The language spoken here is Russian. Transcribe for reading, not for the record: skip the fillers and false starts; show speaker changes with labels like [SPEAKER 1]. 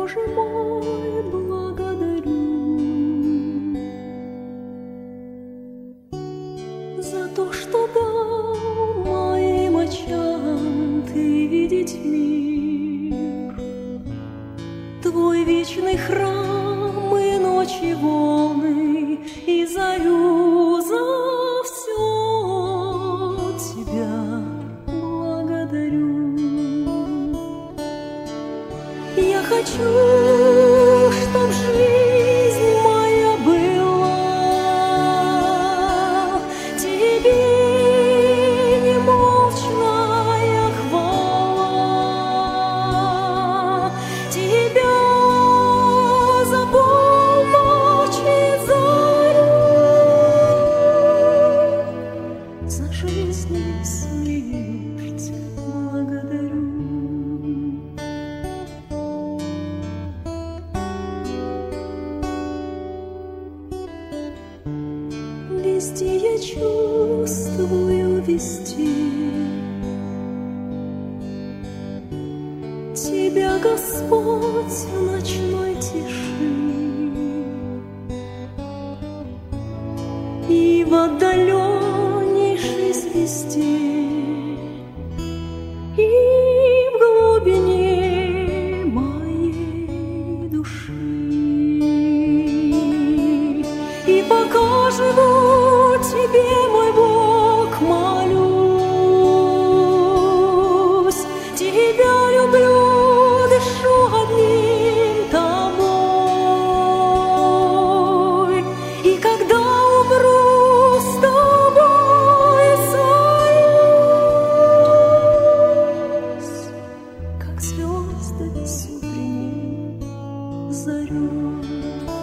[SPEAKER 1] Боже мой, благодарю за то, что дал моим очам ты видеть мир, твой вечный храм и ночи волны, и зарю за все тебя благодарю. Я хочу, чтоб жизнь моя была тебе немолчная хвала, тебя за полночь и зарю, за жизнь и смерть благодарю. Везде я чувствую везде тебя, Господь, в ночной тиши и в отдаленнейшей звезде, и в глубине моей души. И пока живу, тебе, мой Бог, молюсь, тебя люблю, дышу одним тобой. И когда умру, с тобой союз, как звезды с утренней зарей.